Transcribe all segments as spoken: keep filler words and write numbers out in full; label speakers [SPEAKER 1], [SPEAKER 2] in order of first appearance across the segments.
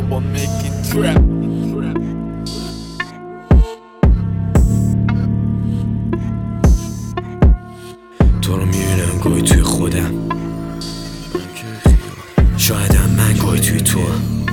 [SPEAKER 1] Baba making trap.
[SPEAKER 2] تو رو میبینم گاهی توی خودم، شایدم من گاهی توی تو هم.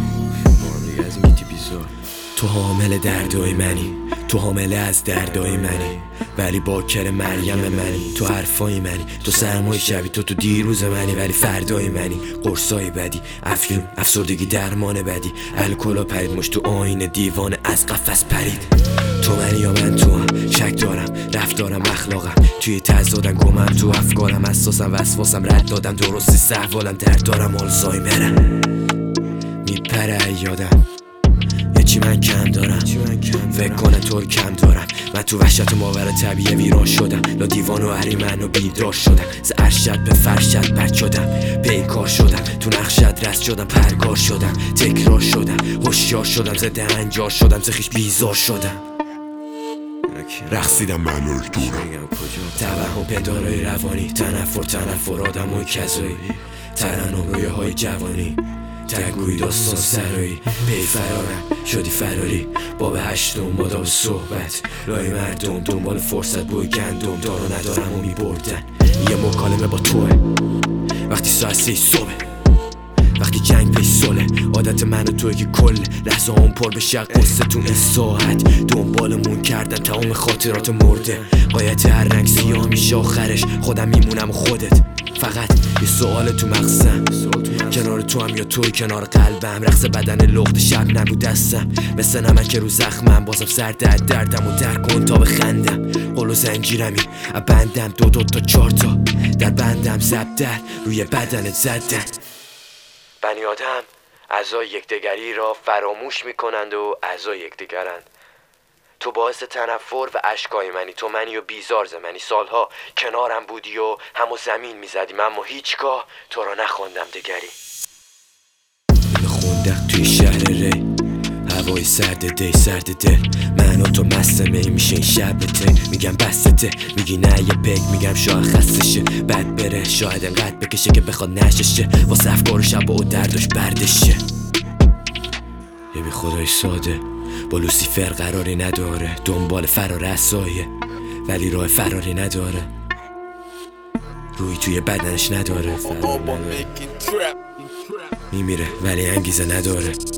[SPEAKER 2] تو حامل دردای منی، تو حامله از دردای منی، ولی باکر مریم منی. تو حرفای منی، تو سرمای شبی، تو تو دیروز منی، ولی فردای منی. قرصای بدی، افیون، افسردگی، درمان بدی، الکلا پرید مش تو آینه دیوانه از قفس پرید. تو منی یا من تو هم، شک دارم رفتارم اخلاقم توی تضادن، گمم تو افکارم، اساسم وسواسم رد دادم درستی سهوالم، درد دارم آلزایمرم میپره یادم یه چی من کم دارم، فکر کنه طور کم دارم. من تو وحشت ماورا طبیعه ویران شدم، لا دیوان و اهریمن و بیدار شدم، ز ارشد به فرشد بد شدم، پیکار شدم، تو نقشت رست شدم، پرگار شدم، تکرار شدم، هوشیار شدم، ز دهنجار شدم، ز خویش بیزار شدم.
[SPEAKER 3] رقصیدم معلول دورم،
[SPEAKER 2] توهم پدارای روانی، تنفر تنفر آدمای کذایی، ترنم رویه های جوانی، تگوی داستان سرایی، پی فرارم شدی فراری، باب هشتم باداب صحبت، لای مردم دنبال فرصت، بوی گندم دارو ندارم و میبردن. یه مکالمه با توه وقتی ساعت سی صبح، وقتی جنگ پی ساله، عادت من و توی که کل لحظه هم پر بشه قصه تو این ساعت، دنبالمون کردن تمام خاطرات مرده، قایت هر رنگ سیاه میشه آخرش خودم میمونم و خودت. فقط یه سوال تو مغزم، کنار تو هم یا توی کنار قلبم، رقص بدن لخت شب نبود دستم، مثل نمک که رو زخمم، بازم سر درد دردم و در کن تا بخندم. قل و زنجیرمی بندم، دو دو تا چار تا در بندم، زب در روی بدنت زدن. بنی آدم اعضای یکدیگری را فراموش میکنند و اعضای یکدیگرند. تو باعث تنفر و اشکای منی، تو منی و بیزار ز منی، سالها کنارم بودی و همو زمین میزدیم، اما هیچگاه تو را نخواندم دگری. خوندم توی شهر ری، هوای سرد دی سرد دل، من و تو مست می میشه این شب ته، میگم بسته، میگی نه یه پک، میگم شاید خسته شه بد بره، شاید انقدر بکشه که بخواد نششه، واسه افکار و شب و دردش بردشه. یه بی خدای ساده با لوسیفر قراری نداره، دنبال فرار اسایه ولی راه فراری نداره، روی توی بدنش نداره، میمیره ولی انگیزه نداره.